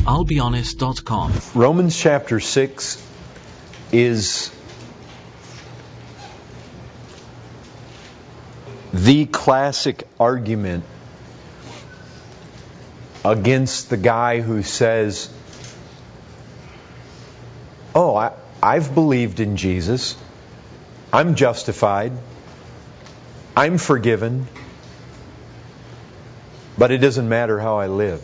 I'llBeHonest.com. Romans chapter 6 is the classic argument against the guy who says, oh, I've believed in Jesus. I'm justified. I'm forgiven. But it doesn't matter how I live.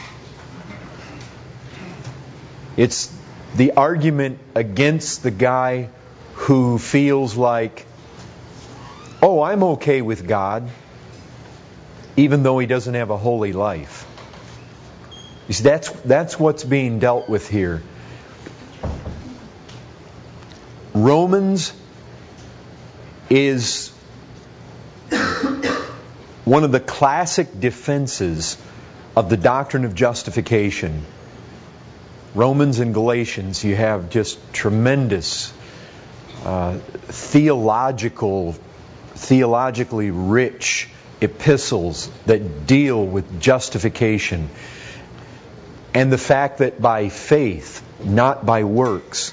It's the argument against the guy who feels like, oh, I'm okay with God, even though he doesn't have a holy life. You see, that's what's being dealt with here. Romans is one of the classic defenses of the doctrine of justification. Romans and Galatians, you have just tremendous theologically rich epistles that deal with justification. And the fact that by faith, not by works,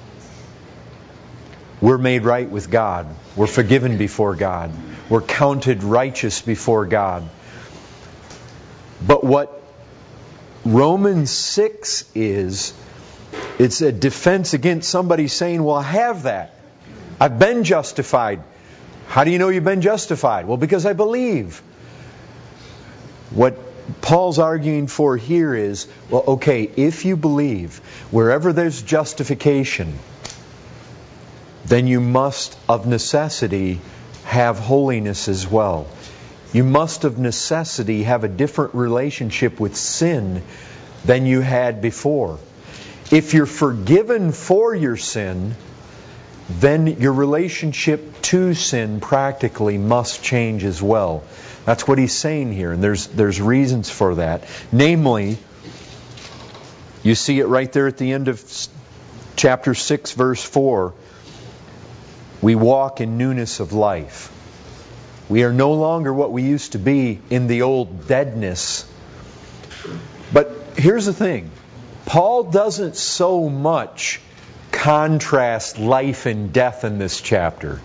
we're made right with God. We're forgiven before God. We're counted righteous before God. But what Romans 6 is, it's a defense against somebody saying, well, I have that. I've been justified. How do you know you've been justified? Well, because I believe. What Paul's arguing for here is, well, okay, if you believe, wherever there's justification, then you must, of necessity, have holiness as well. You must, of necessity, have a different relationship with sin than you had before. If you're forgiven for your sin, then your relationship to sin practically must change as well. That's what he's saying here, and there's reasons for that. Namely, you see it right there at the end of chapter 6, verse 4. We walk in newness of life. We are no longer what we used to be in the old deadness. But here's the thing. Paul doesn't so much contrast life and death in this chapter.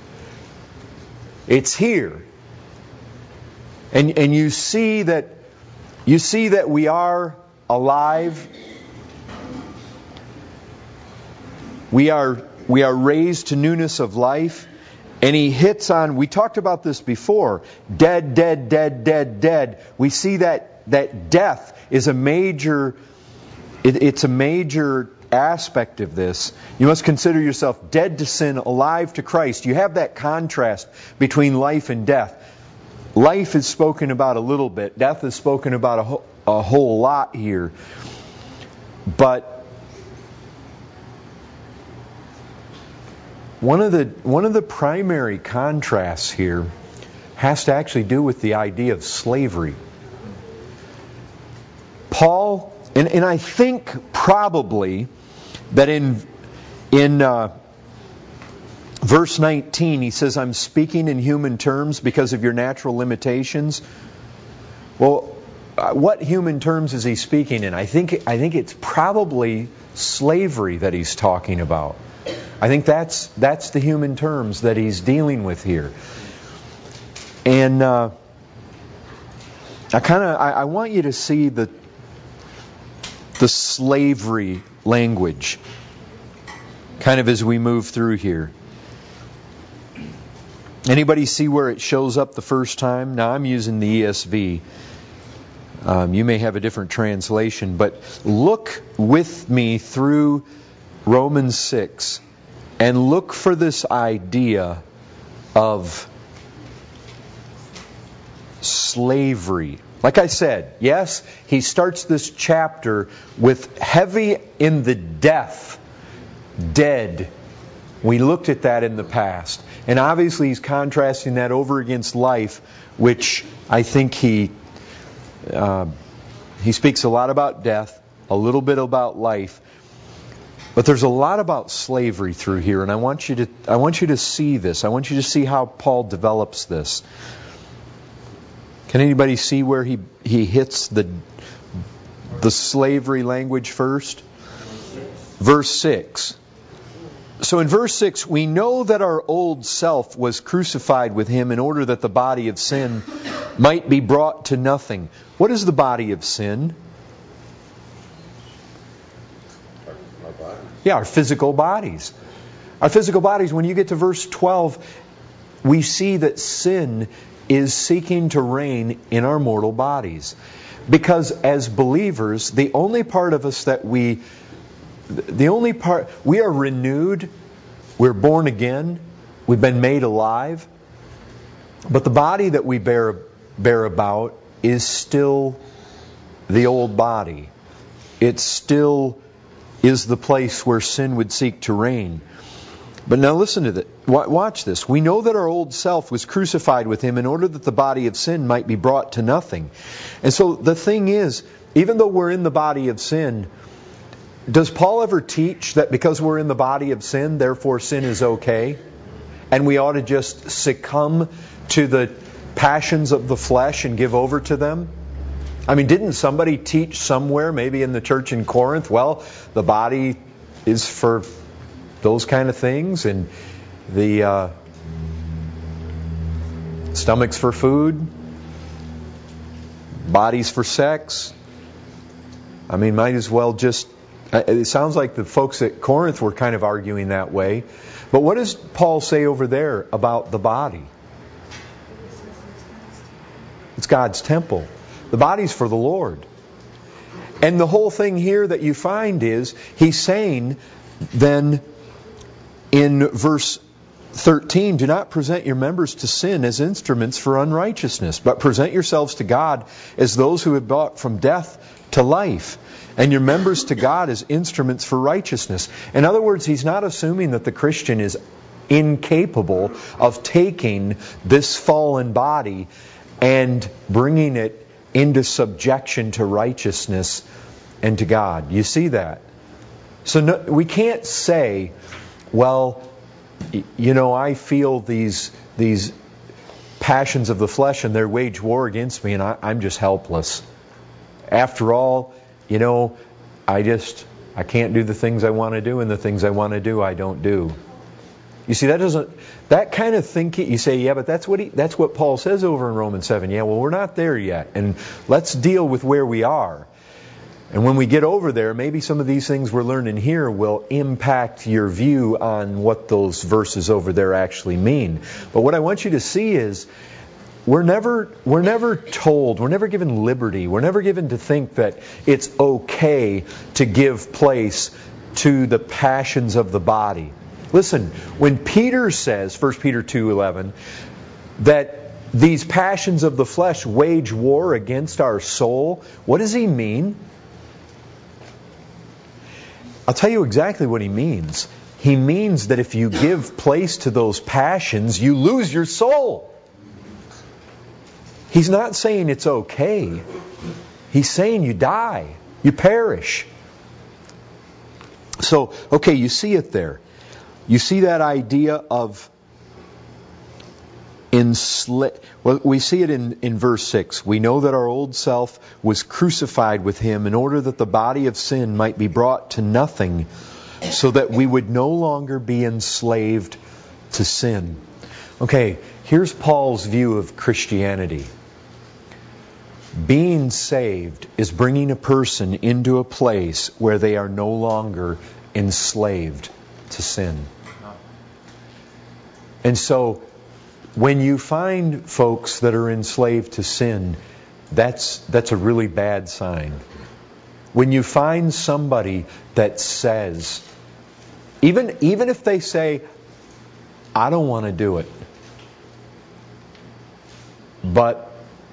It's here. And you see that we are alive. We are raised to newness of life. And he hits on, we talked about this before, dead, dead, dead, dead, dead. We see that death is a major, it's a major aspect of this. You must consider yourself dead to sin, alive to Christ. You have that contrast between life and death. Life is spoken about a little bit. Death is spoken about a whole lot here. But one of the primary contrasts here has to actually do with the idea of slavery. Paul, and I think probably that in verse 19 he says, I'm speaking in human terms because of your natural limitations. Well, what human terms is he speaking in? I think it's probably slavery that he's talking about. I think that's the human terms that he's dealing with here. And I want you to see the slavery language kind of as we move through here. Anybody see where it shows up the first time? Now I'm using the ESV. You may have a different translation, but look with me through Romans 6 and look for this idea of slavery. Like I said, yes, he starts this chapter with heavy in the death, dead. We looked at that in the past. And obviously he's contrasting that over against life, which I think he speaks a lot about death, a little bit about life. But there's a lot about slavery through here, and I want you to see this. I want you to see how Paul develops this. Can anybody see where he hits the the slavery language first. Verse 6. So in verse 6, we know that our old self was crucified with Him in order that the body of sin might be brought to nothing. What is the body of sin? Our bodies. Yeah, our physical bodies. Our physical bodies, when you get to verse 12, we see that sin is seeking to reign in our mortal bodies. Because as believers, the only part of us that we are renewed, we're born again, we've been made alive, but the body that we bear about is still the old body. It still is the place where sin would seek to reign. But now listen to this. Watch this. We know that our old self was crucified with Him in order that the body of sin might be brought to nothing. And so the thing is, even though we're in the body of sin, does Paul ever teach that because we're in the body of sin, therefore sin is okay? And we ought to just succumb to the passions of the flesh and give over to them? I mean, didn't somebody teach somewhere, maybe in the church in Corinth, well, the body is for those kind of things, and the stomach's for food, body's for sex? I mean, might as well just... It sounds like the folks at Corinth were kind of arguing that way. But what does Paul say over there about the body? It's God's temple. The body's for the Lord. And the whole thing here that you find is, he's saying then in verse 13, do not present your members to sin as instruments for unrighteousness, but present yourselves to God as those who have brought from death to life, and your members to God as instruments for righteousness. In other words, he's not assuming that the Christian is incapable of taking this fallen body and bringing it into subjection to righteousness and to God. You see that? So no, we can't say, well, you know, I feel these passions of the flesh and they wage war against me, and I'm just helpless. After all, you know, I can't do the things I want to do, and the things I want to do, I don't do. You see, that kind of thinking, you say, yeah, but that's what Paul says over in Romans 7. Yeah, well, we're not there yet, and let's deal with where we are. And when we get over there, maybe some of these things we're learning here will impact your view on what those verses over there actually mean. But what I want you to see is, we're never told, we're never given liberty, we're never given to think that it's okay to give place to the passions of the body. Listen, when Peter says, 1 Peter 2:11, that these passions of the flesh wage war against our soul, what does he mean? I'll tell you exactly what he means. He means that if you give place to those passions, you lose your soul. He's not saying it's okay. He's saying you die. You perish. So, okay, you see it there. You see that idea of well, we see it in verse 6. We know that our old self was crucified with Him in order that the body of sin might be brought to nothing, so that we would no longer be enslaved to sin. Okay, here's Paul's view of Christianity. Being saved is bringing a person into a place where they are no longer enslaved to sin. And so, when you find folks that are enslaved to sin, that's a really bad sign. When you find somebody that says, even if they say, I don't want to do it, but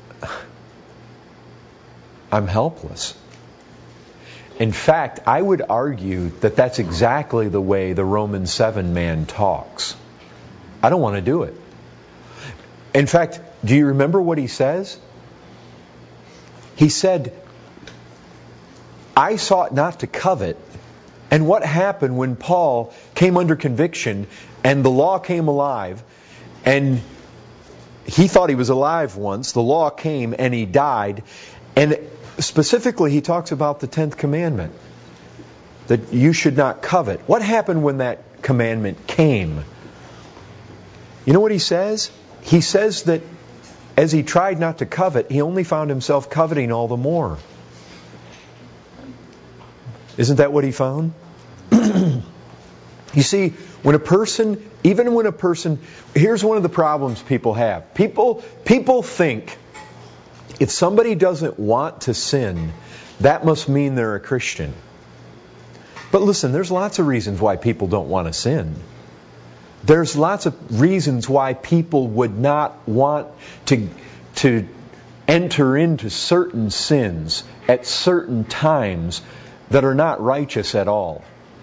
I'm helpless. In fact, I would argue that that's exactly the way the Romans 7 man talks. I don't want to do it. In fact, do you remember what he says? He said, I sought not to covet. And what happened when Paul came under conviction and the law came alive, and he thought he was alive once, the law came and he died, and Specifically, he talks about the 10th commandment, that you should not covet. What happened when that commandment came? You know what he says? He says that as he tried not to covet, he only found himself coveting all the more. Isn't that what he found? You see, when a person, here's one of the problems people have. People think if somebody doesn't want to sin, that must mean they're a Christian. But listen, there's lots of reasons why people don't want to sin. There's lots of reasons why people would not want to enter into certain sins at certain times that are not righteous at all.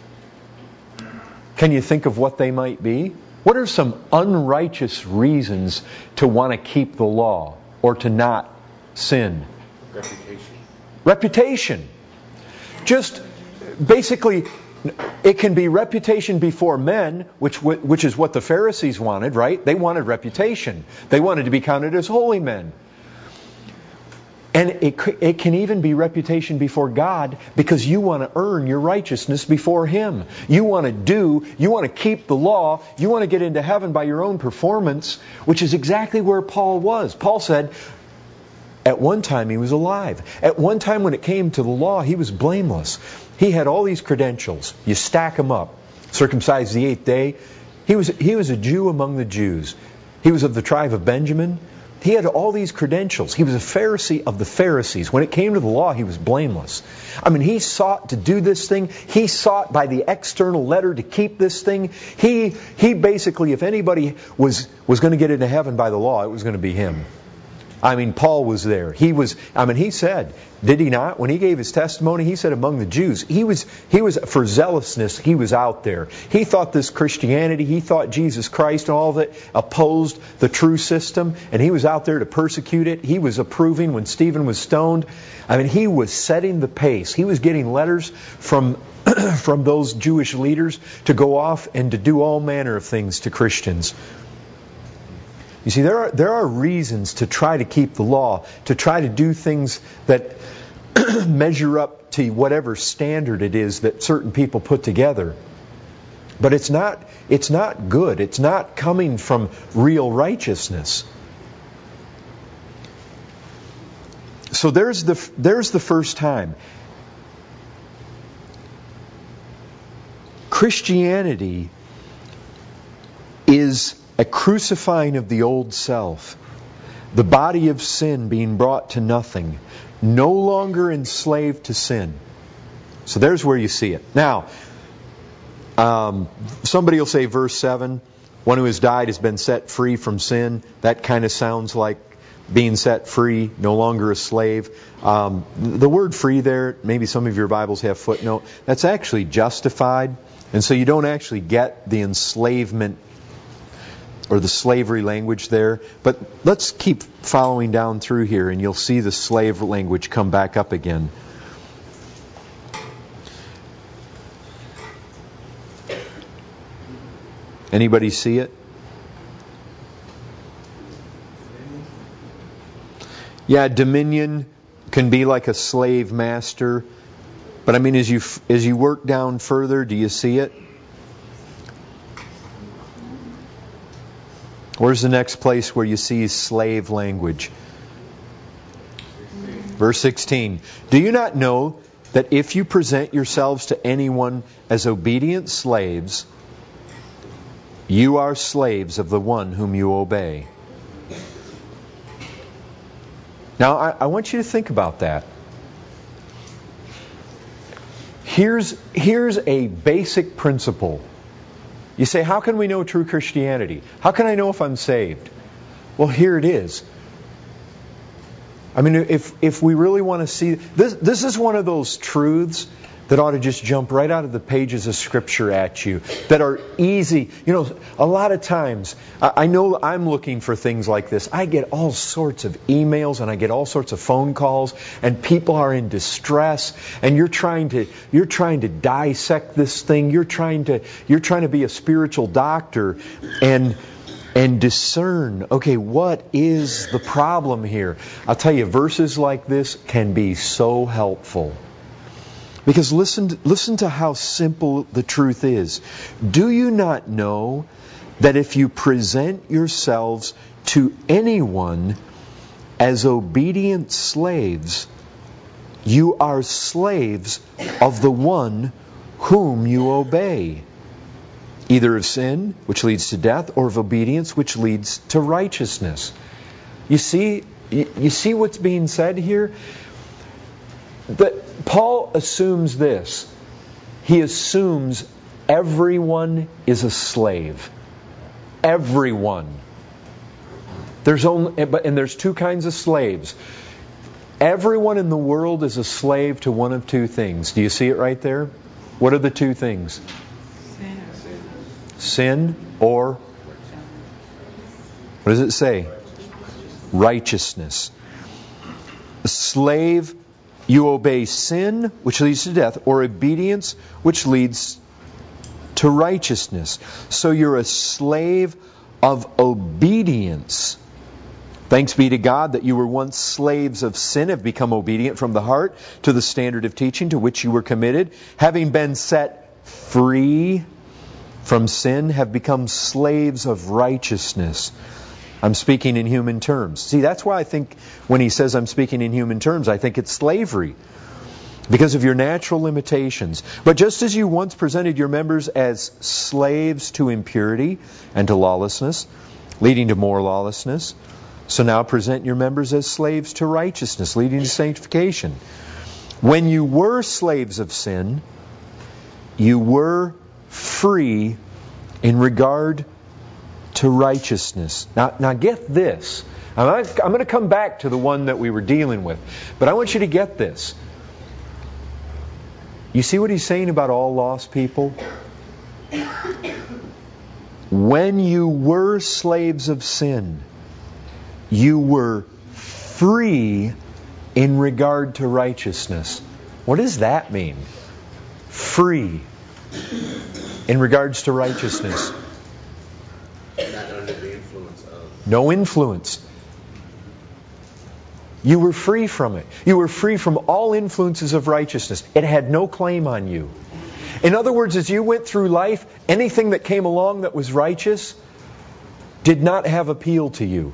Can you think of what they might be? What are some unrighteous reasons to want to keep the law or to not sin? Reputation. Just basically, it can be reputation before men, which is what the Pharisees wanted, right? They wanted reputation. They wanted to be counted as holy men. And it can even be reputation before God because you want to earn your righteousness before Him. You want to keep the law, you want to get into heaven by your own performance, which is exactly where Paul was. Paul said, at one time he was alive. At one time when it came to the law, he was blameless. He had all these credentials. You stack them up. Circumcised the 8th day. He was a Jew among the Jews. He was of the tribe of Benjamin. He had all these credentials. He was a Pharisee of the Pharisees. When it came to the law, he was blameless. I mean, he sought to do this thing. He sought by the external letter to keep this thing. He basically, if anybody was going to get into heaven by the law, it was going to be him. I mean, Paul was there. He said, did he not? When he gave his testimony, he said among the Jews, he was for zealousness, he was out there. He thought this Christianity, he thought Jesus Christ and all that opposed the true system, and he was out there to persecute it. He was approving when Stephen was stoned. I mean, he was setting the pace. He was getting letters from those Jewish leaders to go off and to do all manner of things to Christians. You see, there are reasons to try to keep the law, to try to do things that measure up to whatever standard it is that certain people put together. But it's not good. It's not coming from real righteousness. So there's the first time. Christianity is a crucifying of the old self, the body of sin being brought to nothing, no longer enslaved to sin. So there's where you see it. Now, somebody will say verse 7, one who has died has been set free from sin. That kind of sounds like being set free, no longer a slave. The word free there, maybe some of your Bibles have footnote, that's actually justified. And so you don't actually get the enslavement or the slavery language there. But let's keep following down through here and you'll see the slave language come back up again. Anybody see it? Yeah, dominion can be like a slave master. But I mean, as you work down further, do you see it? Where's the next place where you see slave language? Verse 16. Do you not know that if you present yourselves to anyone as obedient slaves, you are slaves of the one whom you obey? Now, I want you to think about that. Here's a basic principle. You say, how can we know true Christianity? How can I know if I'm saved? Well, here it is. I mean, if we really want to see... This is one of those truths that ought to just jump right out of the pages of Scripture at you, that are easy. You know, a lot of times, I know I'm looking for things like this. I get all sorts of emails and I get all sorts of phone calls, and people are in distress, and you're trying to dissect this thing. You're trying to be a spiritual doctor, and and discern, okay, what is the problem here? I'll tell you, verses like this can be so helpful. Because listen to how simple the truth is. Do you not know that if you present yourselves to anyone as obedient slaves, you are slaves of the one whom you obey, either of sin, which leads to death, or of obedience, which leads to righteousness. You see what's being said here? But Paul assumes this. He assumes everyone is a slave. Everyone. There's two kinds of slaves. Everyone in the world is a slave to one of two things. Do you see it right there? What are the two things? Sin or, what does it say? Righteousness. A slave, you obey sin, which leads to death, or obedience, which leads to righteousness. So you're a slave of obedience. Thanks be to God that you were once slaves of sin, have become obedient from the heart to the standard of teaching to which you were committed. Having been set free from sin, have become slaves of righteousness. I'm speaking in human terms. See, that's why I think when he says I'm speaking in human terms, I think it's slavery. Because of your natural limitations. But just as you once presented your members as slaves to impurity and to lawlessness, leading to more lawlessness, so now present your members as slaves to righteousness, leading to sanctification. When you were slaves of sin, you were free in regard to righteousness. Now get this. I'm going to come back to the one that we were dealing with. But I want you to get this. You see what he's saying about all lost people? When you were slaves of sin, you were free in regard to righteousness. What does that mean? Free in regards to righteousness. Not under the influence of. No influence. You were free from it. You were free from all influences of righteousness. It had no claim on you. In other words, as you went through life, anything that came along that was righteous did not have appeal to you.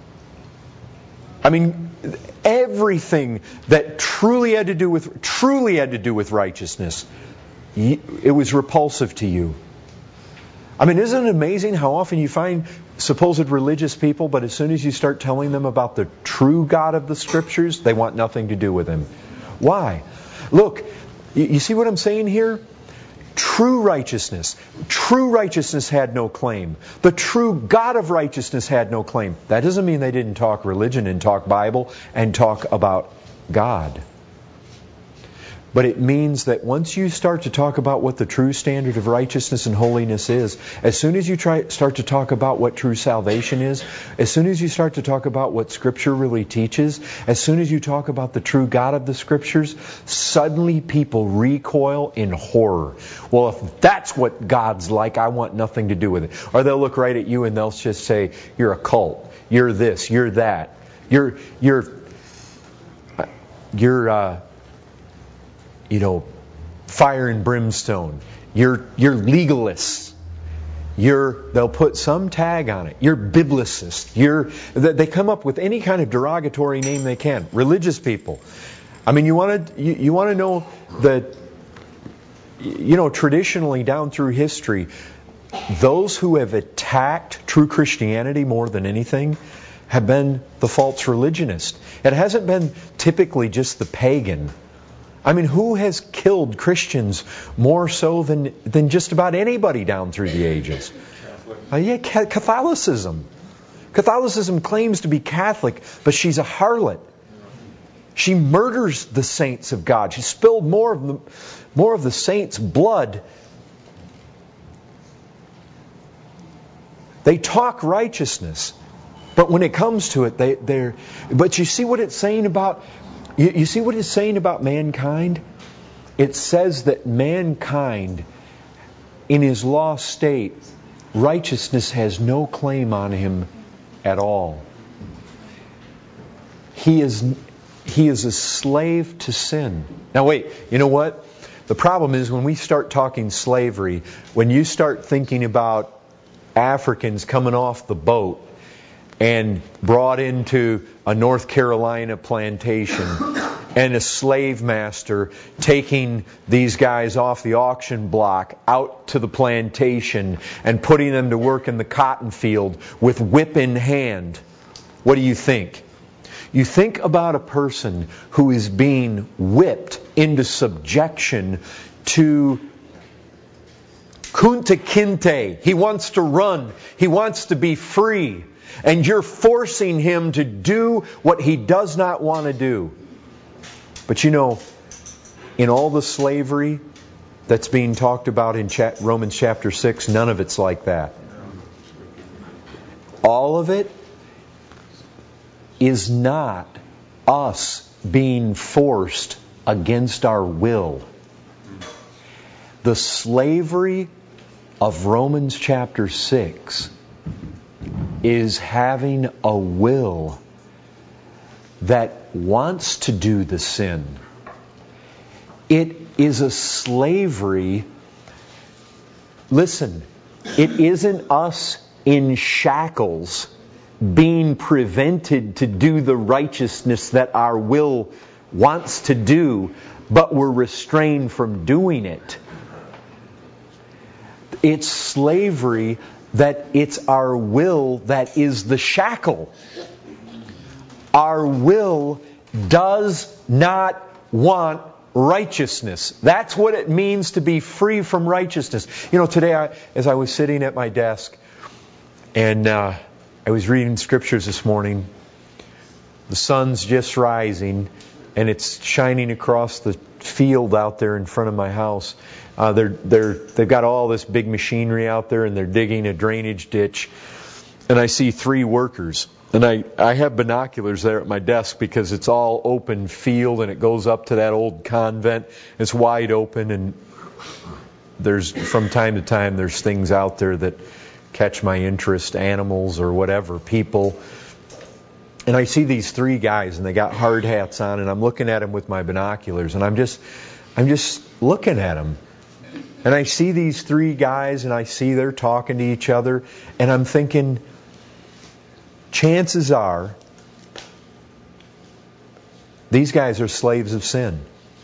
I mean, everything that truly had to do with righteousness, it was repulsive to you. I mean, isn't it amazing how often you find supposed religious people, but as soon as you start telling them about the true God of the Scriptures, they want nothing to do with Him. Why? Look, you see what I'm saying here? True righteousness had no claim. The true God of righteousness had no claim. That doesn't mean they didn't talk religion and talk Bible and talk about God. But it means that once you start to talk about what the true standard of righteousness and holiness is, as soon as you start to talk about what true salvation is, as soon as you start to talk about what Scripture really teaches, as soon as you talk about the true God of the Scriptures, suddenly people recoil in horror. Well, if that's what God's like, I want nothing to do with it. Or they'll look right at you and they'll just say, you're a cult. You're this. You're that. You're fire and brimstone. You're legalists. They'll put some tag on it. You're biblicist. They come up with any kind of derogatory name they can. Religious people. I mean, you want to know that, traditionally down through history, those who have attacked true Christianity more than anything have been the false religionist. It hasn't been typically just the pagan. I mean, who has killed Christians more so than just about anybody down through the ages? Catholicism. Catholicism claims to be Catholic, but she's a harlot. She murders the saints of God. She spilled more of the saints' blood. They talk righteousness, but when it comes to it, they're. But you see what it's saying about. You see what it's saying about mankind? It says that mankind, in his lost state, righteousness has no claim on him at all. He is a slave to sin. Now wait, you know what? The problem is when we start talking slavery, when you start thinking about Africans coming off the boat and brought into a North Carolina plantation, and a slave master taking these guys off the auction block out to the plantation and putting them to work in the cotton field with whip in hand, what do you think? You think about a person who is being whipped into subjection to Kunta Kinte. He wants to run. He wants to be free. And you're forcing him to do what he does not want to do. But you know, in all the slavery that's being talked about in Romans chapter 6, none of it's like that. All of it is not us being forced against our will. The slavery of Romans chapter 6 is having a will that wants to do the sin. It is a slavery. Listen, it isn't us in shackles being prevented to do the righteousness that our will wants to do, but we're restrained from doing it. It's slavery that it's our will that is the shackle. Our will does not want righteousness. That's what it means to be free from righteousness. You know, today as I was sitting at my desk and I was reading scriptures this morning, the sun's just rising and it's shining across the field out there in front of my house. They've got all this big machinery out there and they're digging a drainage ditch. And I see 3 workers. And I have binoculars there at my desk because it's all open field and it goes up to that old convent. It's wide open and there's from time to time there's things out there that catch my interest, animals or whatever, people. And I see these 3 guys and they got hard hats on and I'm looking at them with my binoculars and I'm just looking at them. And I see these 3 guys and I see they're talking to each other and I'm thinking, chances are these guys are slaves of sin.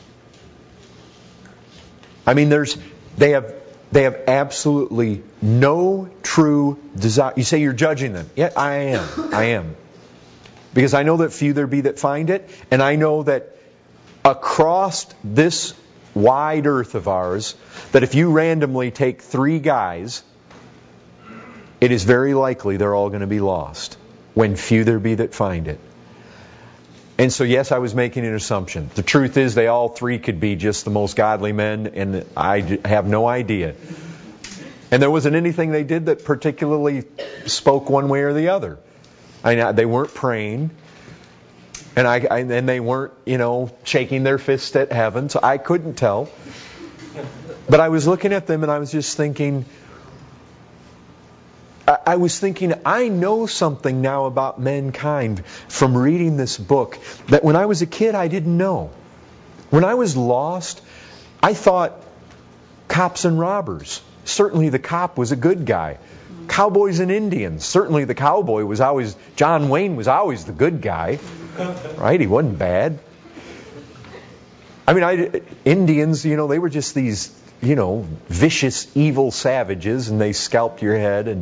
I mean, they have absolutely no true desire. You say you're judging them. Yeah, I am. Because I know that few there be that find it, and I know that across this wide earth of ours, that if you randomly take 3 guys, it is very likely they're all going to be lost. When few there be that find it. And so yes, I was making an assumption. The truth is they all 3 could be just the most godly men, and I have no idea. And there wasn't anything they did that particularly spoke one way or the other. They weren't praying, and they weren't, shaking their fist at heaven, so I couldn't tell. But I was looking at them and I was just thinking, I know something now about mankind from reading this book that when I was a kid I didn't know. When I was lost, I thought cops and robbers. Certainly the cop was a good guy. Cowboys and Indians. Certainly the cowboy was always, John Wayne was always the good guy. Right? He wasn't bad. I mean, Indians, they were just these, vicious, evil savages and they scalped your head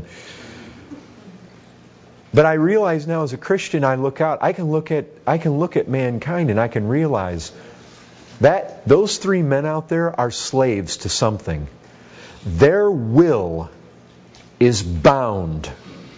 But I realize now as a Christian, I look out, I can look at mankind and I can realize that those 3 men out there are slaves to something. Their will is bound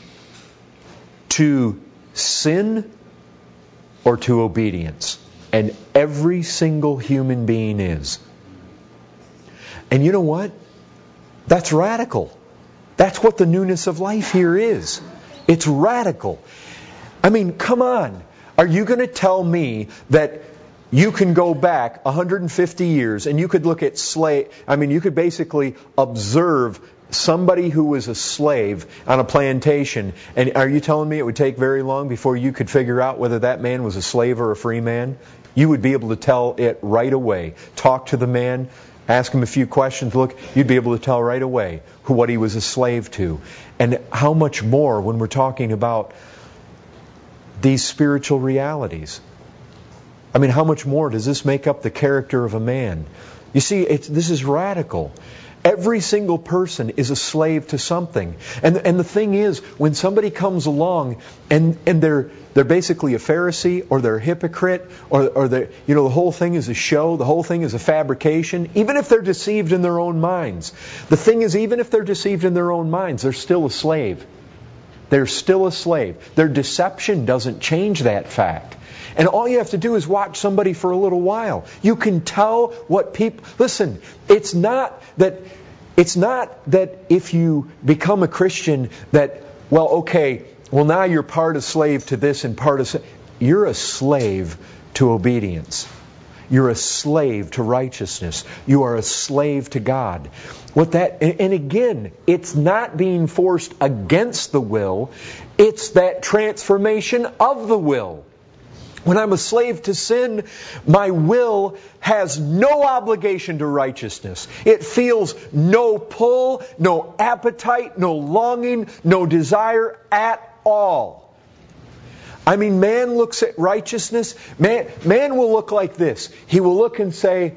to sin or to obedience. And every single human being is. And you know what? That's radical. That's what the newness of life here is. It's radical. I mean, come on. Are you going to tell me that you can go back 150 years and you could look at you could basically observe somebody who was a slave on a plantation, and are you telling me it would take very long before you could figure out whether that man was a slave or a free man? You would be able to tell it right away. Talk to the man, ask him a few questions, look, you'd be able to tell right away what he was a slave to. And how much more when we're talking about these spiritual realities? I mean, how much more does this make up the character of a man? You see, this is radical. Every single person is a slave to something. And the thing is, when somebody comes along and they're basically a Pharisee or they're a hypocrite or the whole thing is a show, the whole thing is a fabrication, even if they're deceived in their own minds. The thing is, even if they're deceived in their own minds, they're still a slave. They're still a slave. Their deception doesn't change that fact. And all you have to do is watch somebody for a little while. You can tell what people... Listen, it's not that if you become a Christian that, now you're part of slave to this and part of... You're a slave to obedience. You're a slave to righteousness. You are a slave to God. And again, it's not being forced against the will. It's that transformation of the will. When I'm a slave to sin, my will has no obligation to righteousness. It feels no pull, no appetite, no longing, no desire at all. I mean, man looks at righteousness. Man will look like this. He will look and say,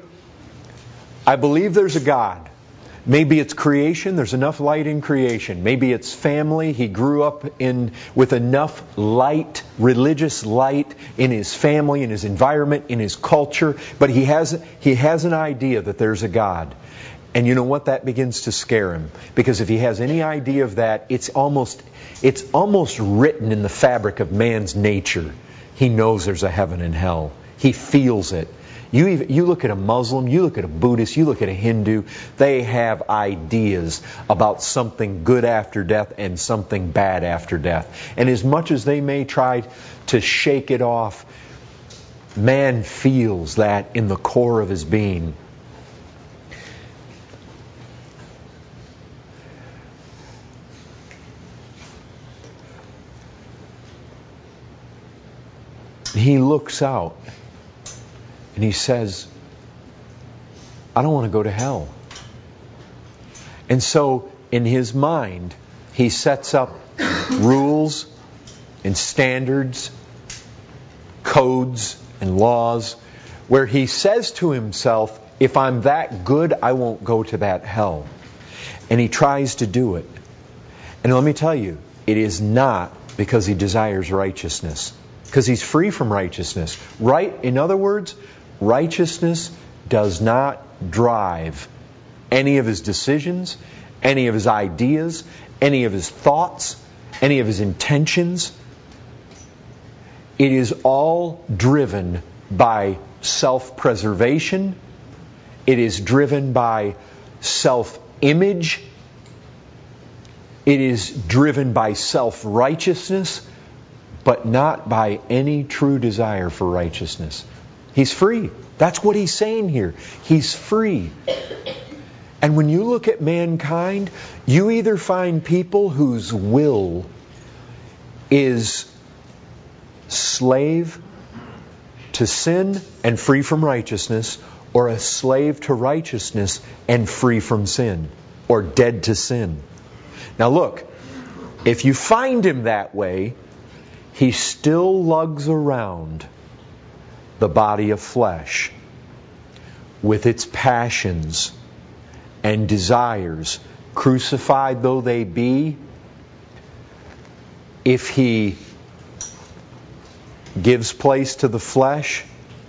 I believe there's a God. Maybe it's creation. There's enough light in creation. Maybe it's family. He grew up with enough light, religious light in his family, in his environment, in his culture. But he has an idea that there's a God. And you know what? That begins to scare him. Because if he has any idea of that, it's almost written in the fabric of man's nature. He knows there's a heaven and hell. He feels it. You look at a Muslim, you look at a Buddhist, you look at a Hindu, they have ideas about something good after death and something bad after death. And as much as they may try to shake it off, man feels that in the core of his being. He looks out and he says, I don't want to go to hell. And so in his mind, he sets up rules and standards, codes and laws, where he says to himself, if I'm that good, I won't go to that hell. And he tries to do it. And let me tell you, it is not because he desires righteousness. Because he's free from righteousness. In other words, righteousness does not drive any of his decisions, any of his ideas, any of his thoughts, any of his intentions. It is all driven by self-preservation. It is driven by self-image. It is driven by self-righteousness, but not by any true desire for righteousness. He's free. That's what he's saying here. He's free. And when you look at mankind, you either find people whose will is slave to sin and free from righteousness, or a slave to righteousness and free from sin, or dead to sin. Now look, if you find him that way, he still lugs around the body of flesh with its passions and desires, crucified though they be. If he gives place to the flesh,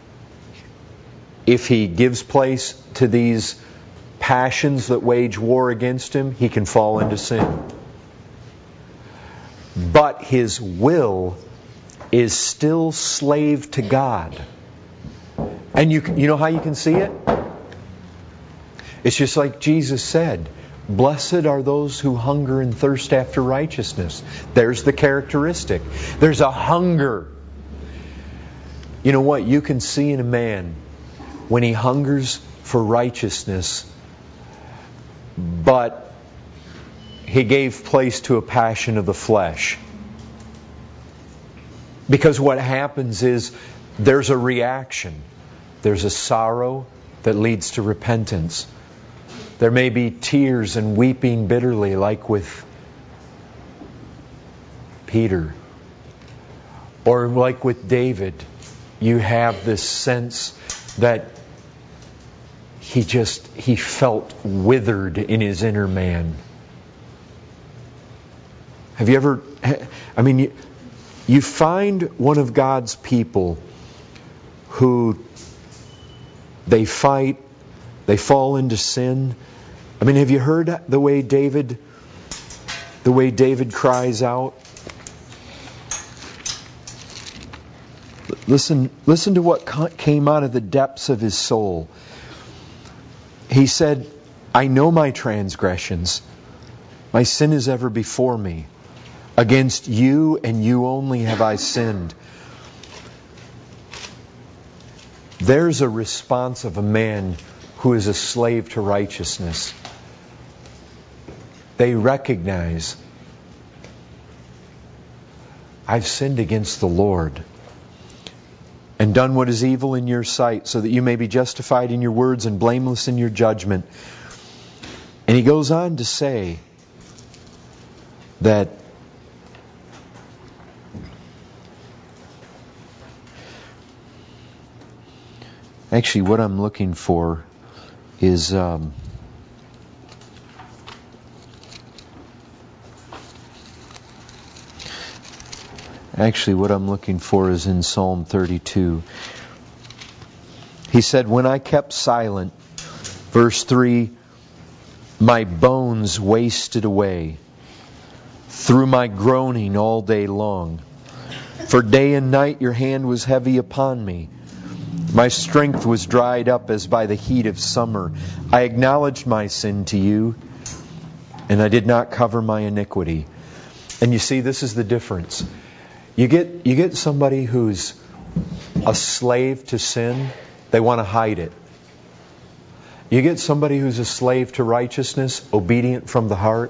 if he gives place to these passions that wage war against him, he can fall into sin. But his will is still slave to God. And you know how you can see it? It's just like Jesus said, blessed are those who hunger and thirst after righteousness. There's the characteristic. There's a hunger. You know what? You can see in a man when he hungers for righteousness, but He gave place to a passion of the flesh. Because what happens is there's a reaction. There's a sorrow that leads to repentance. There may be tears and weeping bitterly, like with Peter. Or like with David. You have this sense that he felt withered in his inner man. Have you ever... You find one of God's people who they fight, they fall into sin. Have you heard the way David cries out? Listen to what came out of the depths of his soul. He said, I know my transgressions. My sin is ever before me. Against you and you only have I sinned. There's a response of a man who is a slave to righteousness. They recognize, I've sinned against the Lord and done what is evil in your sight, so that you may be justified in your words and blameless in your judgment. And he goes on to say that actually what I'm looking for is in Psalm 32. He said, when I kept silent, verse 3, my bones wasted away through my groaning all day long. For day and night your hand was heavy upon me. My strength was dried up as by the heat of summer. I acknowledged my sin to you, and I did not cover my iniquity. And you see, this is the difference. You get somebody who's a slave to sin, they want to hide it. You get somebody who's a slave to righteousness, obedient from the heart,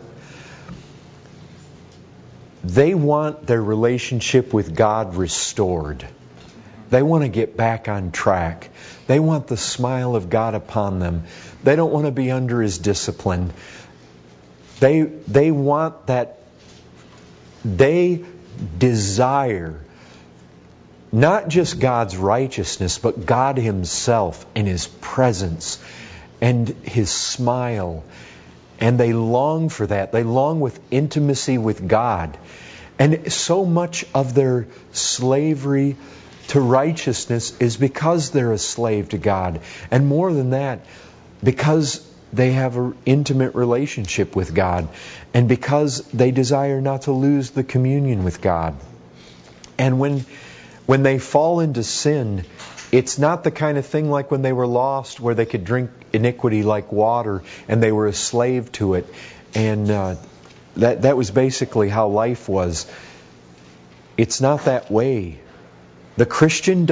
they want their relationship with God restored. They want to get back on track. They want the smile of God upon them. They don't want to be under His discipline. They want that. They desire not just God's righteousness, but God Himself and His presence and His smile. And they long for that. They long with intimacy with God. And so much of their slavery to righteousness is because they're a slave to God. And more than that, because they have an intimate relationship with God. And because they desire not to lose the communion with God. And when they fall into sin, it's not the kind of thing like when they were lost where they could drink iniquity like water and they were a slave to it. And that was basically how life was. It's not that way. The Christian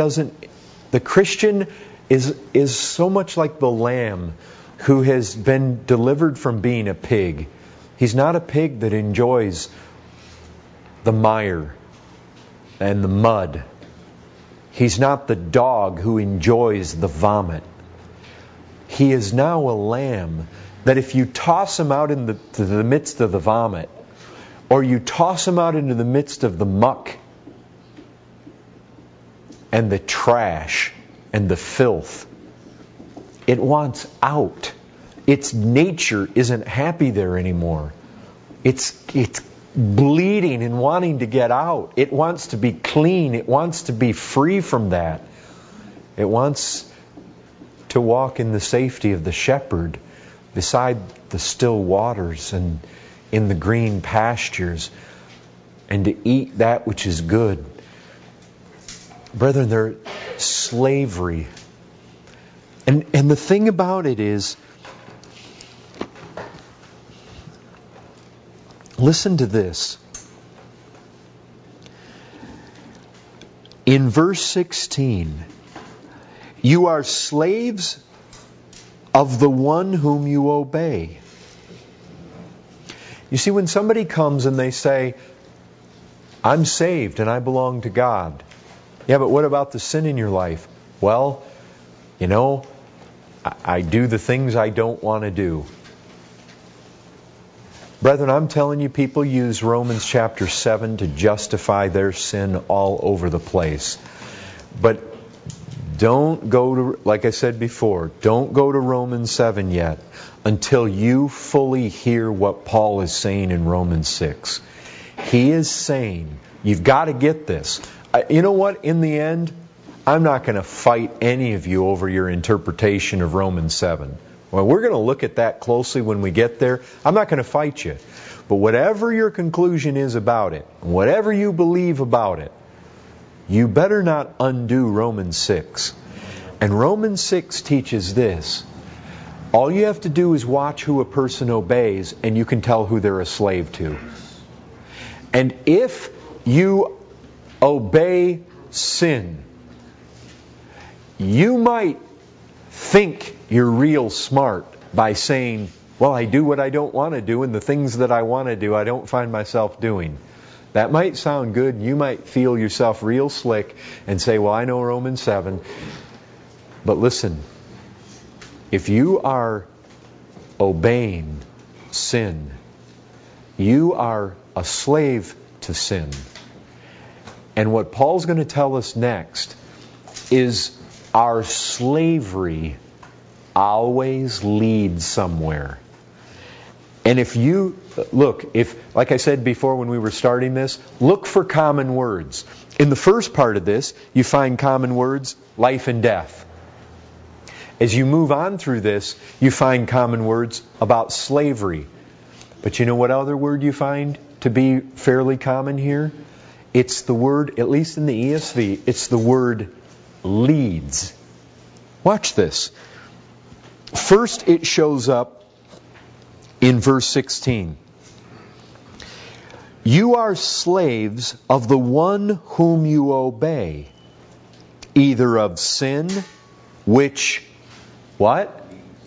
is so much like the lamb who has been delivered from being a pig. He's not a pig that enjoys the mire and the mud. He's not the dog who enjoys the vomit. He is now a lamb that if you toss him out into the midst of the vomit, or you toss him out into the midst of the muck and the trash and the filth, it wants out. Its nature isn't happy there anymore. It's bleeding and wanting to get out. It wants to be clean. It wants to be free from that. It wants to walk in the safety of the shepherd beside the still waters and in the green pastures and to eat that which is good. Brethren, they're slavery. And the thing about it is, listen to this. In verse 16, you are slaves of the one whom you obey, You see, when somebody comes and they say, I'm saved and I belong to God. Yeah, but what about the sin in your life? Well, I do the things I don't want to do. Brethren, I'm telling you, people use Romans chapter 7 to justify their sin all over the place. But don't go to, like I said before, don't go to Romans 7 yet until you fully hear what Paul is saying in Romans 6. He is saying, you've got to get this. You know what? In the end, I'm not going to fight any of you over your interpretation of Romans 7. Well, we're going to look at that closely when we get there. I'm not going to fight you. But whatever your conclusion is about it, whatever you believe about it, you better not undo Romans 6. And Romans 6 teaches this. All you have to do is watch who a person obeys, and you can tell who they're a slave to. And if you obey sin, you might think you're real smart by saying, well, I do what I don't want to do, and the things that I want to do, I don't find myself doing. That might sound good. You might feel yourself real slick and say, well, I know Romans 7. But listen, if you are obeying sin, you are a slave to sin. And what Paul's going to tell us next is our slavery always leads somewhere. And if you look, like I said before when we were starting this, look for common words. In the first part of this, you find common words, life and death. As you move on through this, you find common words about slavery. But you know what other word you find to be fairly common here? It's the word, at least in the ESV, it's the word leads. Watch this. First, it shows up in verse 16. You are slaves of the one whom you obey, either of sin, which, what?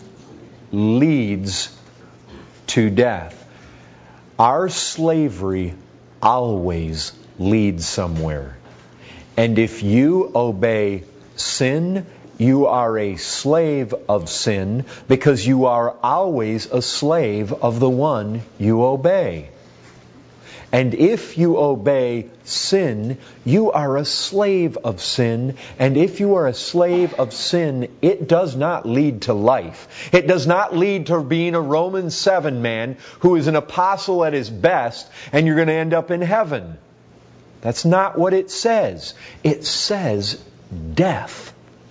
Leads to death. Our slavery always leads somewhere. And if you obey sin, you are a slave of sin because you are always a slave of the one you obey. And if you obey sin, you are a slave of sin. And if you are a slave of sin, it does not lead to life. It does not lead to being a Romans 7 man who is an apostle at his best and you're going to end up in heaven. That's not what it says. It says death.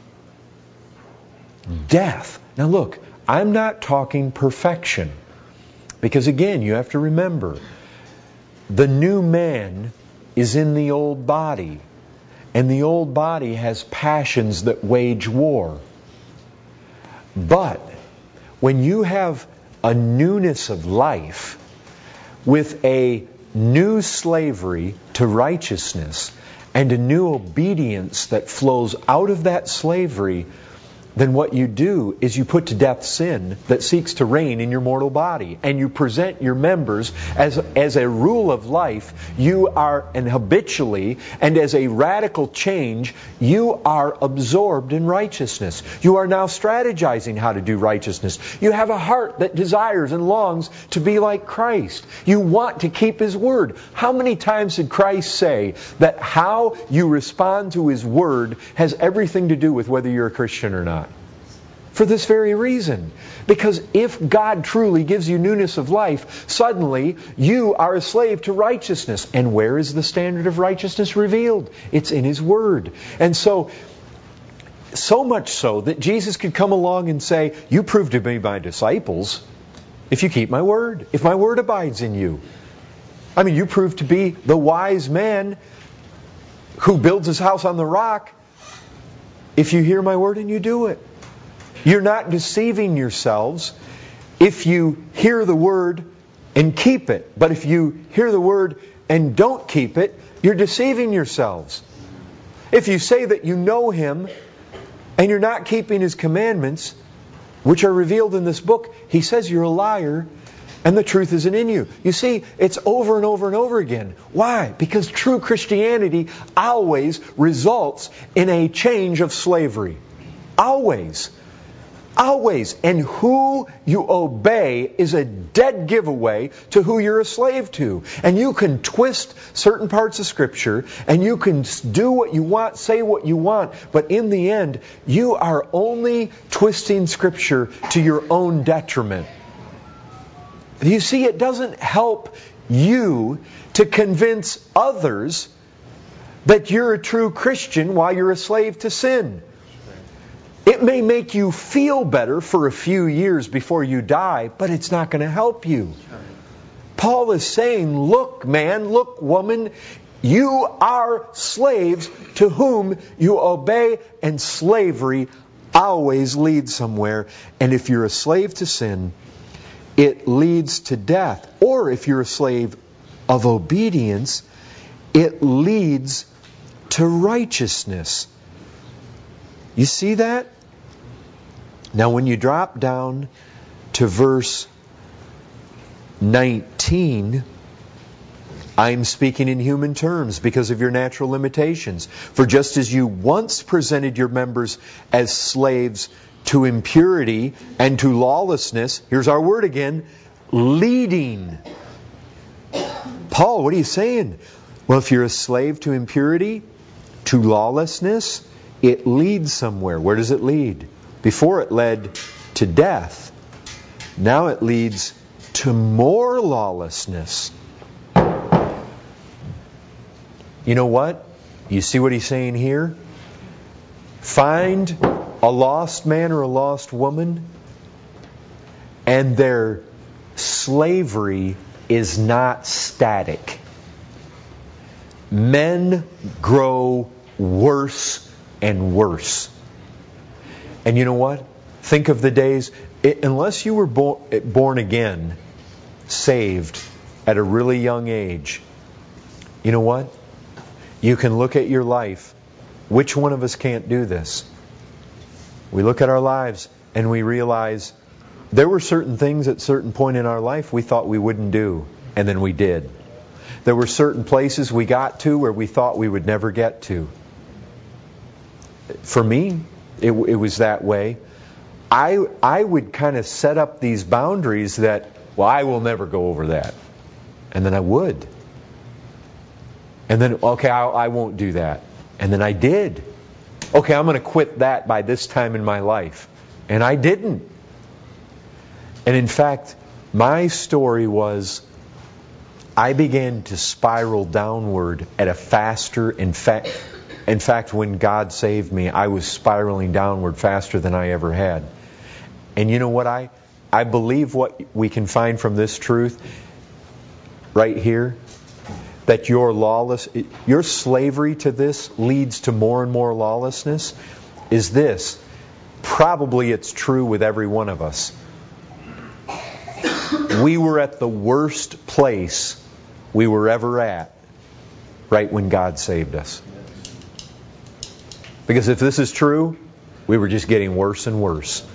Death. Now look, I'm not talking perfection. Because again, you have to remember, the new man is in the old body. And the old body has passions that wage war. But when you have a newness of life with a new slavery to righteousness and a new obedience that flows out of that slavery, then what you do is you put to death sin that seeks to reign in your mortal body. And you present your members as a rule of life. You are, and habitually, and as a radical change, you are absorbed in righteousness. You are now strategizing how to do righteousness. You have a heart that desires and longs to be like Christ. You want to keep His Word. How many times did Christ say that how you respond to His Word has everything to do with whether you're a Christian or not? For this very reason. Because if God truly gives you newness of life, suddenly you are a slave to righteousness. And where is the standard of righteousness revealed? It's in His Word. And so much so that Jesus could come along and say, you prove to be my disciples if you keep my Word, if my Word abides in you. I mean, you prove to be the wise man who builds his house on the rock if you hear my Word and you do it. You're not deceiving yourselves if you hear the Word and keep it. But if you hear the Word and don't keep it, you're deceiving yourselves. If you say that you know Him and you're not keeping His commandments, which are revealed in this book, He says you're a liar and the truth isn't in you. You see, it's over and over and over again. Why? Because true Christianity always results in a change of slavery. Always. Always. And who you obey is a dead giveaway to who you're a slave to. And you can twist certain parts of Scripture, and you can do what you want, say what you want, but in the end, you are only twisting Scripture to your own detriment. You see, it doesn't help you to convince others that you're a true Christian while you're a slave to sin. It may make you feel better for a few years before you die, but it's not going to help you. Paul is saying, look, man, look, woman, you are slaves to whom you obey, and slavery always leads somewhere. And if you're a slave to sin, it leads to death. Or if you're a slave of obedience, it leads to righteousness. You see that? Now when you drop down to verse 19, I'm speaking in human terms because of your natural limitations. For just as you once presented your members as slaves to impurity and to lawlessness, here's our word again, leading. Paul, what are you saying? Well, if you're a slave to impurity, to lawlessness, it leads somewhere. Where does it lead? Before it led to death. Now it leads to more lawlessness. You know what? You see what he's saying here? Find a lost man or a lost woman, and their slavery is not static. Men grow worse and worse. And you know what? Think of the days, unless you were born again, saved at a really young age, you know what? You can look at your life. Which one of us can't do this? We look at our lives and we realize there were certain things at a certain point in our life we thought we wouldn't do, and then we did. There were certain places we got to where we thought we would never get to. For me, it was that way. I would kind of set up these boundaries that, well, I will never go over that. And then I would. And then, okay, I won't do that. And then I did. Okay, I'm going to quit that by this time in my life. And I didn't. And in fact, my story was I began to spiral downward at a faster, in fact, when God saved me, I was spiraling downward faster than I ever had. And you know what? I believe what we can find from this truth right here, that your slavery to this leads to more and more lawlessness, is this. Probably it's true with every one of us. We were at the worst place we were ever at right when God saved us. Because if this is true, we were just getting worse and worse.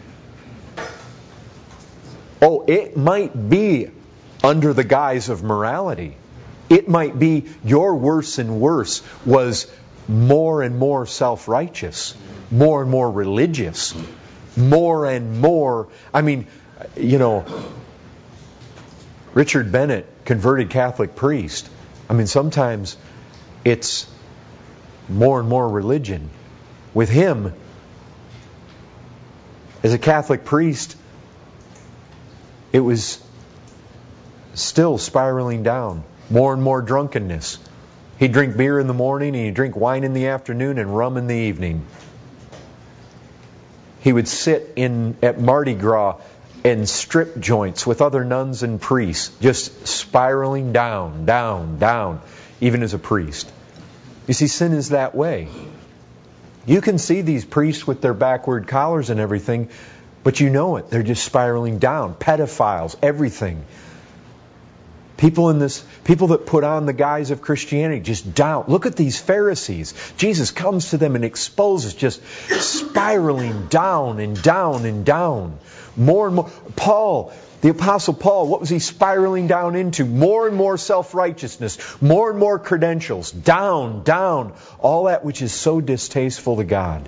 Oh, it might be under the guise of morality. It might be your worse and worse was more and more self-righteous, more and more religious, more and more... I mean, you know, Richard Bennett, converted Catholic priest. I mean, sometimes it's more and more religion. With him, as a Catholic priest, it was still spiraling down. More and more drunkenness. He'd drink beer in the morning, and he'd drink wine in the afternoon and rum in the evening. He would sit at Mardi Gras and strip joints with other nuns and priests, just spiraling down, down, down, even as a priest. You see, sin is that way. You can see these priests with their backward collars and everything, but you know it. They're just spiraling down. Pedophiles, everything. People that put on the guise of Christianity, just down. Look at these Pharisees. Jesus comes to them and exposes just spiraling down and down and down. More and more. Paul, the Apostle Paul, what was he spiraling down into? More and more self-righteousness, more and more credentials, down, down, all that which is so distasteful to God.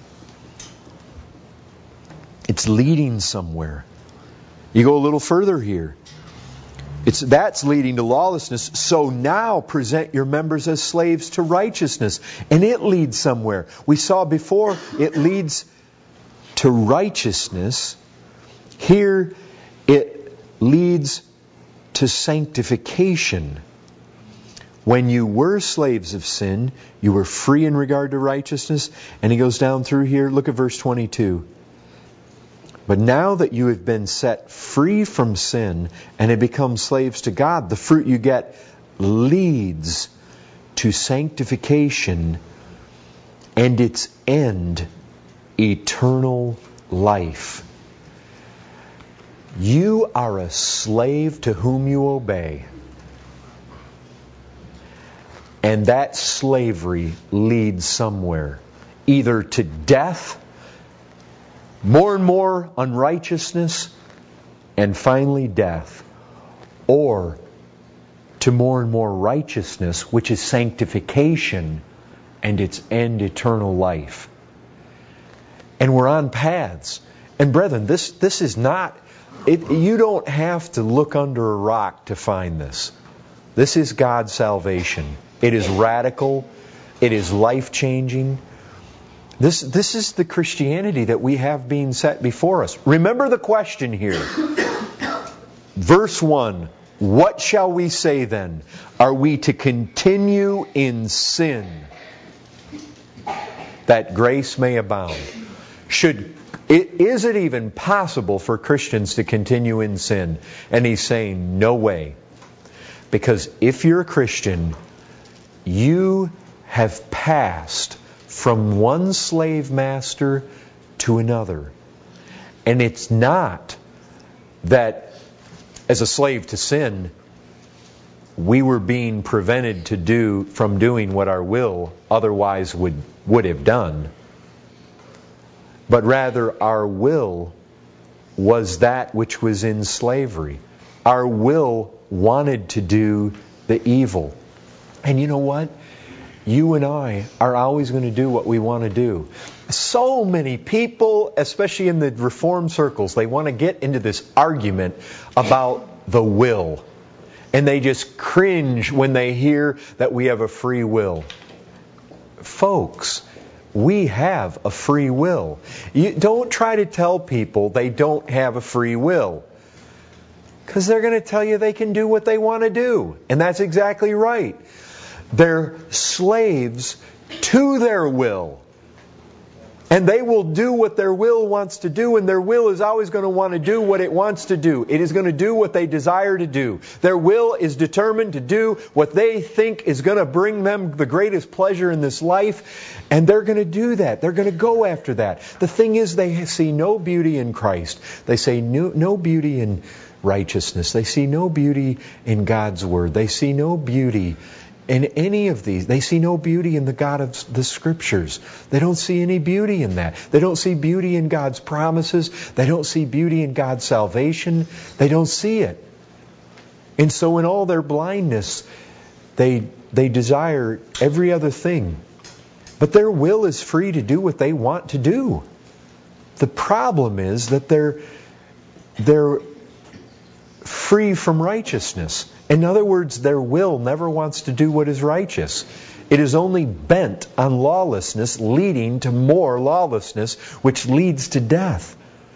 It's leading somewhere. You go a little further here. That's leading to lawlessness. So now present your members as slaves to righteousness. And it leads somewhere. We saw before it leads to righteousness. Here it leads to sanctification. When you were slaves of sin, you were free in regard to righteousness. And he goes down through here. Look at verse 22. But now that you have been set free from sin and have become slaves to God, the fruit you get leads to sanctification and its end, eternal life. You are a slave to whom you obey. And that slavery leads somewhere, either to death, more and more unrighteousness, and finally death. Or to more and more righteousness, which is sanctification, and its end eternal life. And we're on paths. And brethren, this is not... you don't have to look under a rock to find this. This is God's salvation. It is radical. It is life-changing. This is the Christianity that we have being set before us. Remember the question here. Verse 1. What shall we say then? Are we to continue in sin that grace may abound? Is it even possible for Christians to continue in sin? And he's saying, no way. Because if you're a Christian, you have passed from one slave master to another. And it's not that as a slave to sin, we were being prevented from doing what our will otherwise would have done. But rather our will was that which was in slavery. Our will wanted to do the evil. And you know what? You and I are always going to do what we want to do. So many people, especially in the Reformed circles, they want to get into this argument about the will. And they just cringe when they hear that we have a free will. Folks, we have a free will. You don't try to tell people they don't have a free will. Because they're going to tell you they can do what they want to do. And that's exactly right. They're slaves to their will. And they will do what their will wants to do, and their will is always going to want to do what it wants to do. It is going to do what they desire to do. Their will is determined to do what they think is going to bring them the greatest pleasure in this life, and they're going to do that. They're going to go after that. The thing is, they see no beauty in Christ. They see no beauty in righteousness. They see no beauty in God's Word. They see no beauty in any of these. They see no beauty in the God of the Scriptures. They don't see any beauty in that. They don't see beauty in God's promises. They don't see beauty in God's salvation. They don't see it. And so in all their blindness, they desire every other thing. But their will is free to do what they want to do. The problem is that they're free from righteousness. In other words, their will never wants to do what is righteous. It is only bent on lawlessness, leading to more lawlessness, which leads to death.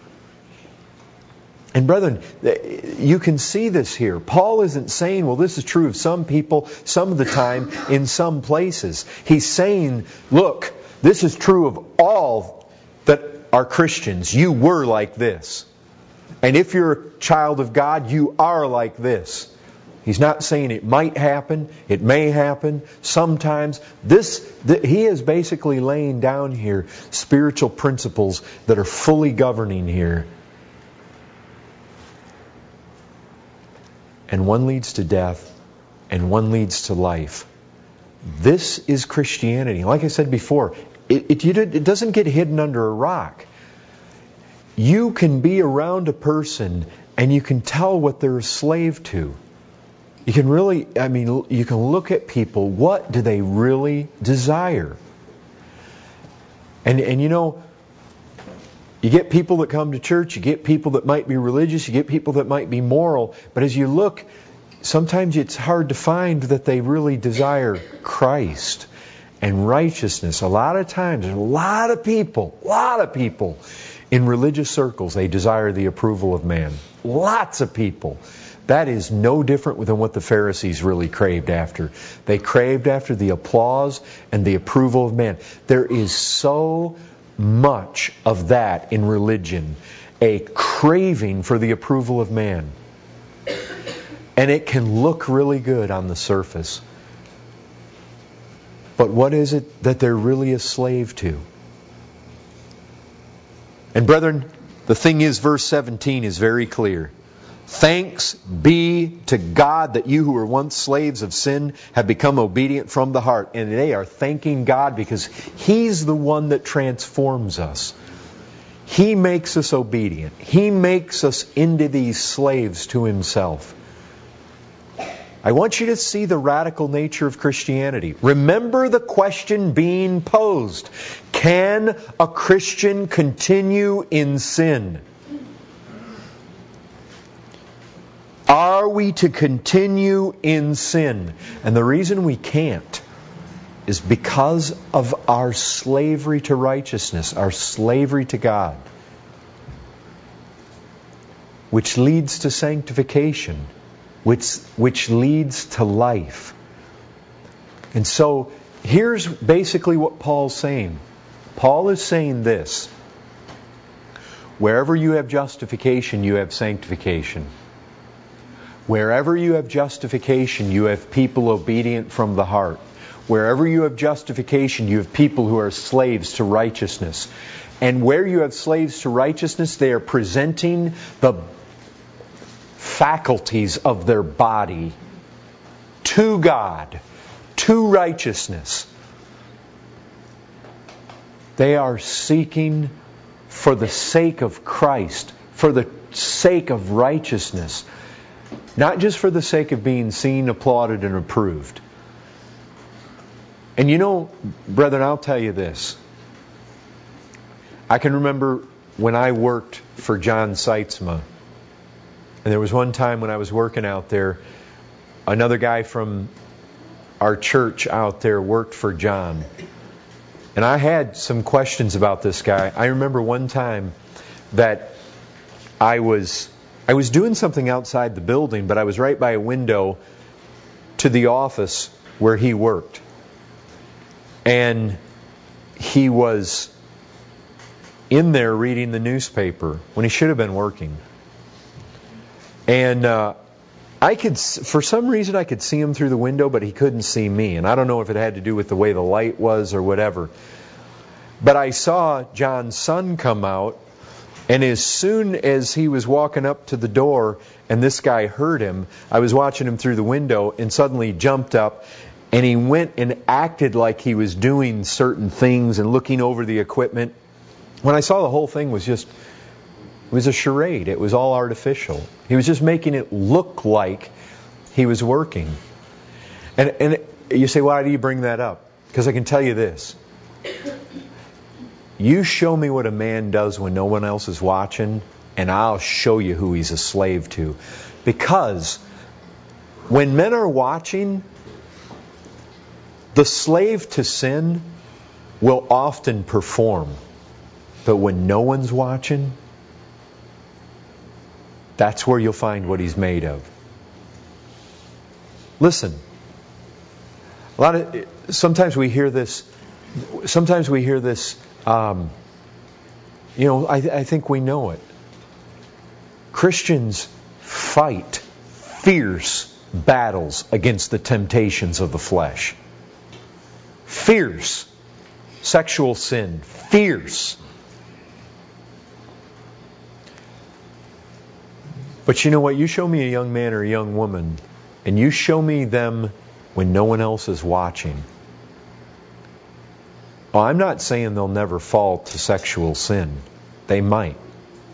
And brethren, you can see this here. Paul isn't saying, well, this is true of some people, some of the time, in some places. He's saying, look, this is true of all that are Christians. You were like this. And if you're a child of God, you are like this. He's not saying it might happen, it may happen, sometimes. He is basically laying down here spiritual principles that are fully governing here. And one leads to death, and one leads to life. This is Christianity. Like I said before, it doesn't get hidden under a rock. you can be around a person and you can tell what they're a slave to. You can really, you can look at people. What do they really desire? And you know, you get people that come to church, you get people that might be religious, you get people that might be moral, but as you look, sometimes it's hard to find that they really desire Christ and righteousness. A lot of times, there's a lot of people in religious circles, they desire the approval of man. Lots of people. That is no different than what the Pharisees really craved after. They craved after the applause and the approval of man. There is so much of that in religion, a craving for the approval of man. And it can look really good on the surface. But what is it that they're really a slave to? And brethren, the thing is, verse 17 is very clear. Thanks be to God that you who were once slaves of sin have become obedient from the heart. And they are thanking God because He's the one that transforms us. He makes us obedient. He makes us into these slaves to Himself. I want you to see the radical nature of Christianity. Remember the question being posed. Can a Christian continue in sin? Are we to continue in sin? And the reason we can't is because of our slavery to righteousness, our slavery to God, which leads to sanctification, which leads to life. And so here's basically what Paul's saying. Paul is saying this: wherever you have justification, you have sanctification. Wherever you have justification, you have people obedient from the heart. Wherever you have justification, you have people who are slaves to righteousness. And where you have slaves to righteousness, they are presenting the faculties of their body to God, to righteousness. They are seeking for the sake of Christ, for the sake of righteousness. Not just for the sake of being seen, applauded, and approved. And you know, brethren, I'll tell you this. I can remember when I worked for John Seitzma. And there was one time when I was working out there, another guy from our church out there worked for John. And I had some questions about this guy. I remember one time that I was doing something outside the building, but I was right by a window to the office where he worked. And he was in there reading the newspaper when he should have been working. And for some reason I could see him through the window, but he couldn't see me. And I don't know if it had to do with the way the light was or whatever. But I saw John's son come out. And as soon as he was walking up to the door and this guy heard him, I was watching him through the window and suddenly jumped up and he went and acted like he was doing certain things and looking over the equipment. When I saw the whole thing was it was a charade. It was all artificial. He was just making it look like he was working. And you say, why do you bring that up? Because I can tell you this. You show me what a man does when no one else is watching, and I'll show you who he's a slave to. Because when men are watching, the slave to sin will often perform. But when no one's watching, that's where you'll find what he's made of. Listen, sometimes we hear this. I think we know it. Christians fight fierce battles against the temptations of the flesh. Fierce. Sexual sin. Fierce. But you know what? You show me a young man or a young woman, and you show me them when no one else is watching. Well, I'm not saying they'll never fall to sexual sin. They might.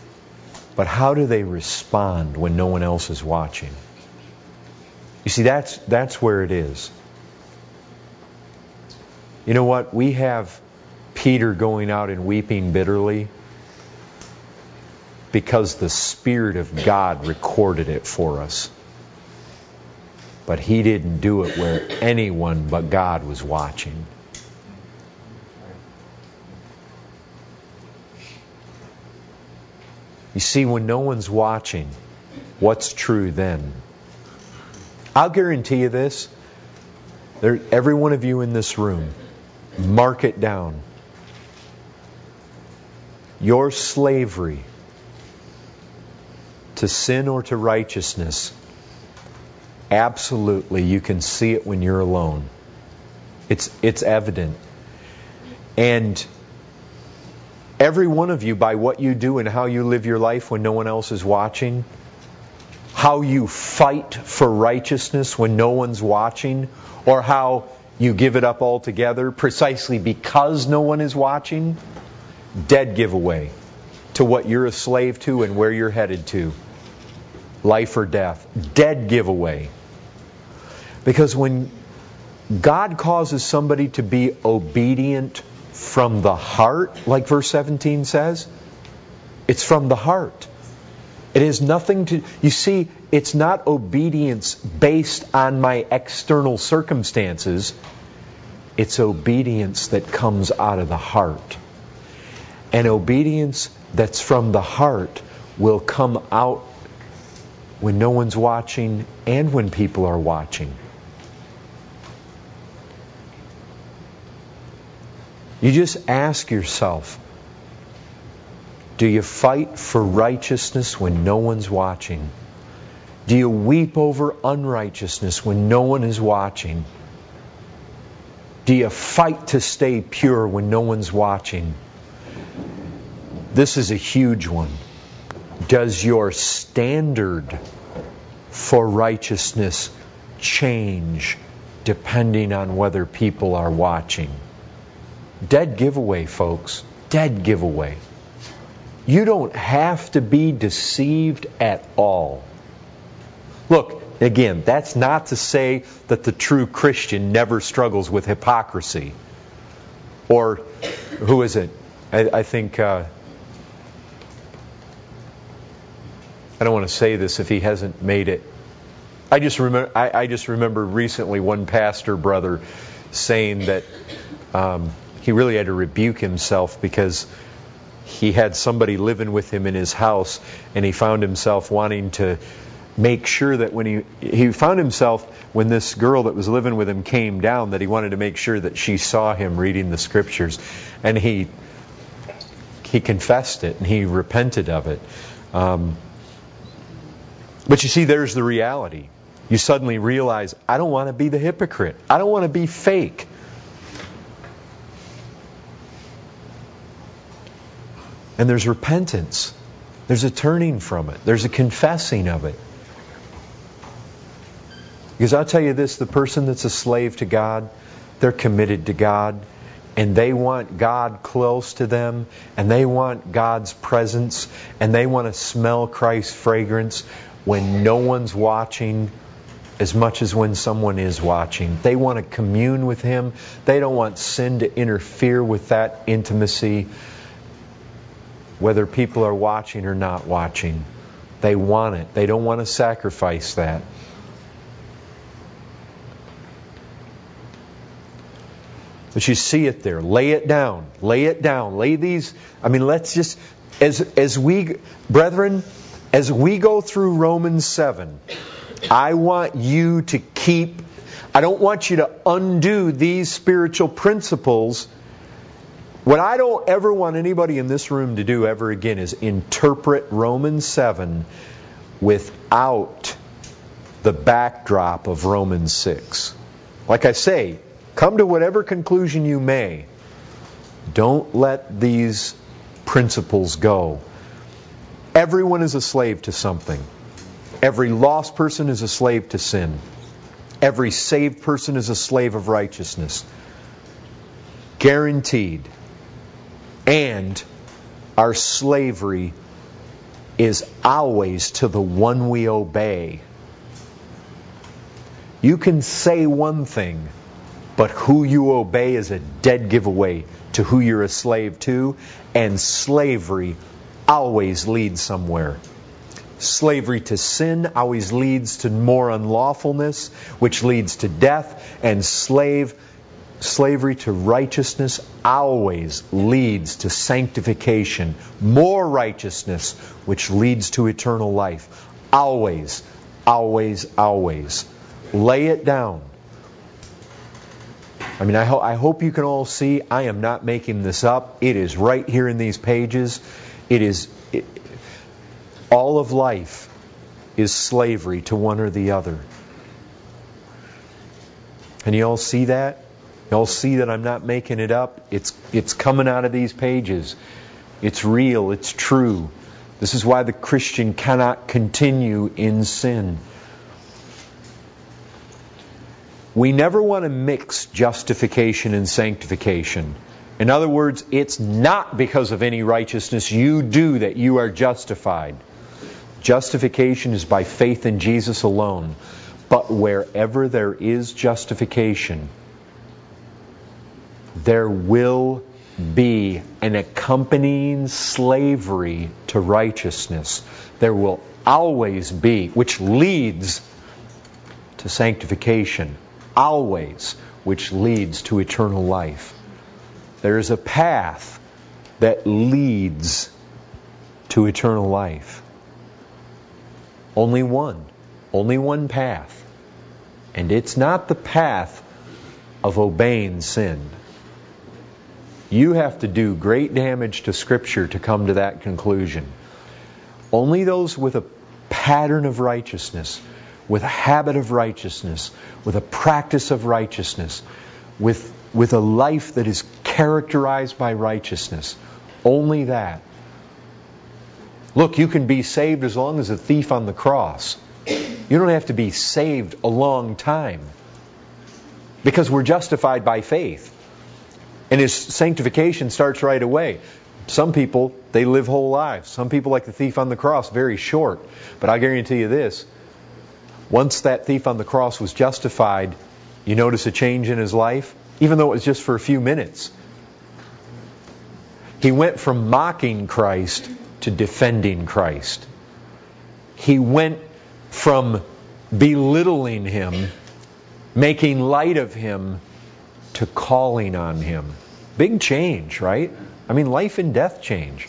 But how do they respond when no one else is watching? You see, that's where it is. You know what? We have Peter going out and weeping bitterly because the Spirit of God recorded it for us. But he didn't do it where anyone but God was watching. You see, when no one's watching, what's true then? I'll guarantee you this. Every one of you in this room, mark it down. Your slavery to sin or to righteousness, absolutely, you can see it when you're alone. It's evident. And every one of you, by what you do and how you live your life when no one else is watching, how you fight for righteousness when no one's watching, or how you give it up altogether precisely because no one is watching, dead giveaway to what you're a slave to and where you're headed to. Life or death. Dead giveaway. Because when God causes somebody to be obedient from the heart, like verse 17 says, it's from the heart. It has nothing to... You see, it's not obedience based on my external circumstances. It's obedience that comes out of the heart. And obedience that's from the heart will come out when no one's watching and when people are watching. You just ask yourself, do you fight for righteousness when no one's watching? Do you weep over unrighteousness when no one is watching? Do you fight to stay pure when no one's watching? This is a huge one. Does your standard for righteousness change depending on whether people are watching? Dead giveaway, folks. Dead giveaway. You don't have to be deceived at all. Look, again, that's not to say that the true Christian never struggles with hypocrisy. Or, who is it? I think... I don't want to say this if he hasn't made it. I just remember recently one pastor brother saying that he really had to rebuke himself because he had somebody living with him in his house, and he found himself wanting to make sure that when he found himself when this girl that was living with him came down, that he wanted to make sure that she saw him reading the scriptures, and he confessed it and he repented of it. But you see, there's the reality. You suddenly realize, I don't want to be the hypocrite. I don't want to be fake. And there's repentance. There's a turning from it. There's a confessing of it. Because I'll tell you this, the person that's a slave to God, they're committed to God. And they want God close to them. And they want God's presence. And they want to smell Christ's fragrance when no one's watching as much as when someone is watching. They want to commune with Him. They don't want sin to interfere with that intimacy, whether people are watching or not watching. They want it. They don't want to sacrifice that. But you see it there. Lay it down. Lay it down. Lay these... let's just... As we... Brethren... As we go through Romans 7, I want you to keep... I don't want you to undo these spiritual principles. What I don't ever want anybody in this room to do ever again is interpret Romans 7 without the backdrop of Romans 6. Like I say, come to whatever conclusion you may. Don't let these principles go. Everyone is a slave to something. Every lost person is a slave to sin. Every saved person is a slave of righteousness. Guaranteed. And our slavery is always to the one we obey. You can say one thing, but who you obey is a dead giveaway to who you're a slave to, and slavery always leads somewhere. Slavery to sin always leads to more unlawfulness, which leads to death, and slavery to righteousness always leads to sanctification, more righteousness, which leads to eternal life. Always, always, always. Lay it down. I mean, I hope you can all see I am not making this up. It is right here in these pages. All of life is slavery to one or the other. And you all see that? You all see that I'm not making it up? It's coming out of these pages. It's real. It's true. This is why the Christian cannot continue in sin. We never want to mix justification and sanctification. In other words, it's not because of any righteousness you do that you are justified. Justification is by faith in Jesus alone. But wherever there is justification, there will be an accompanying slavery to righteousness. There will always be, which leads to sanctification. Always, which leads to eternal life. There is a path that leads to eternal life. Only one path. And it's not the path of obeying sin. You have to do great damage to Scripture to come to that conclusion. Only those with a pattern of righteousness, with a habit of righteousness, with a practice of righteousness, with a life that is characterized by righteousness. Only that. Look, you can be saved as long as a thief on the cross. You don't have to be saved a long time. Because we're justified by faith. And His sanctification starts right away. Some people, they live whole lives. Some people, like the thief on the cross, very short. But I guarantee you this. Once that thief on the cross was justified, you notice a change in his life, even though it was just for a few minutes. He went from mocking Christ to defending Christ. He went from belittling Him, making light of Him, to calling on Him. Big change, right? I mean, life and death change.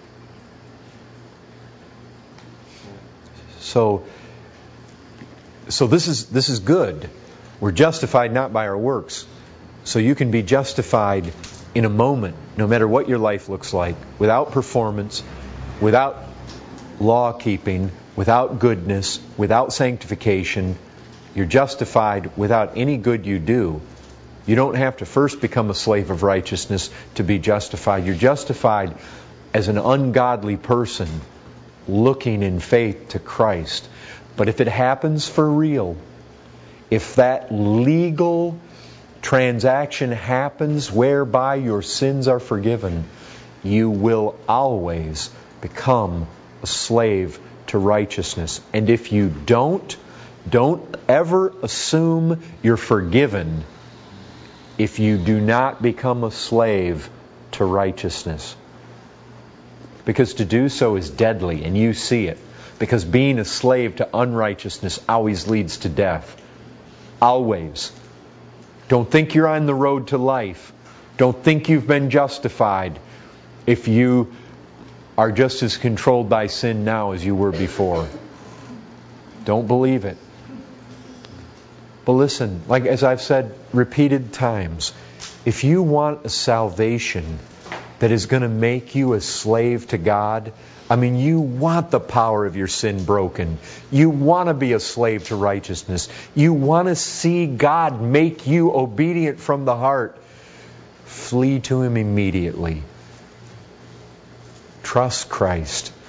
So this is good. We're justified not by our works. So you can be justified in a moment, no matter what your life looks like, without performance, without law keeping, without goodness, without sanctification. You're justified without any good you do. You don't have to first become a slave of righteousness to be justified. You're justified as an ungodly person looking in faith to Christ. But if it happens for real, if that legal transaction happens whereby your sins are forgiven, you will always become a slave to righteousness. And if you don't ever assume you're forgiven if you do not become a slave to righteousness. Because to do so is deadly, and you see it. Because being a slave to unrighteousness always leads to death. Always. Don't think you're on the road to life. Don't think you've been justified if you are just as controlled by sin now as you were before. Don't believe it. But listen, like as I've said repeated times, if you want a salvation that is going to make you a slave to God, I mean, you want the power of your sin broken. You want to be a slave to righteousness. You want to see God make you obedient from the heart. Flee to Him immediately. Trust Christ.